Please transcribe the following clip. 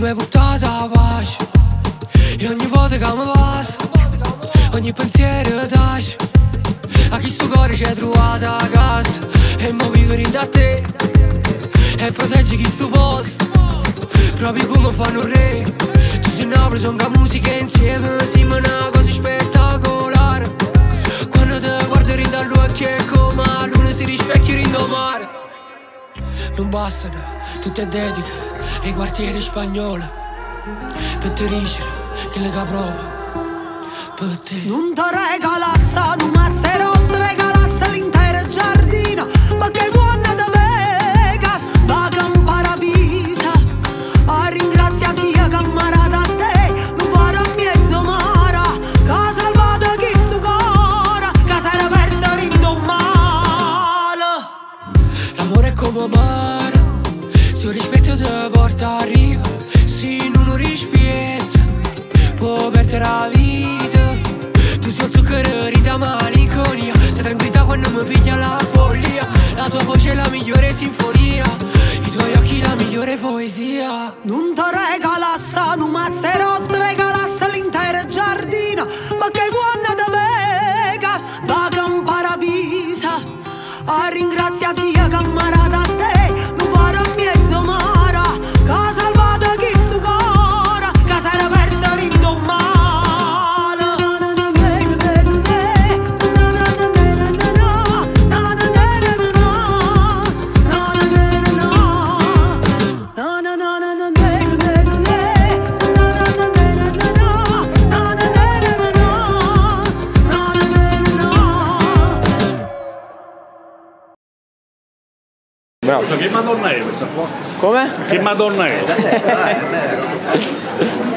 mi hai portato la pace. E ogni volta che mi passo, ogni pensiero tace. A chi sto cuore ci hai trovato a casa. E mo vivere da te e proteggi chi sto posto, proprio come fanno re. Tu sei Napoli, sono che musica insieme. Siamo una cosa spettacolare. Quando te guardi dall'occhio è come la luna si rispecchia in mare. Non bastano tutte dediche nei quartieri spagnoli per te dicere che le caprova per te. Non ti regalassa, tu mazzeros ti regalassa l'intero giardino, perché quando ti vega da campare visa a ringrazia Dio che mi ha dato a te. Non farò mezzo mare che ha salvato chi sto cuore, che si era perso rindo male. L'amore è come mare, se rispetto ti porta a riva. Se non rispetta può perdere la vita. Tu sei zucchero da malinconia, sei tranquilla quando mi piglia la follia. La tua voce è la migliore sinfonia, i tuoi occhi la migliore poesia. Non ti regalassa, tu mazzeros ti regalassa l'intero giardino, perché quando ti vega da campare visa a ringrazia Dio che mi ha dato a te. Non farò mezzo mare che ha salvato chi sto cuore, che si era perso rindo male. Bravo. Che Madonna è questa qua? Come? Che Madonna è?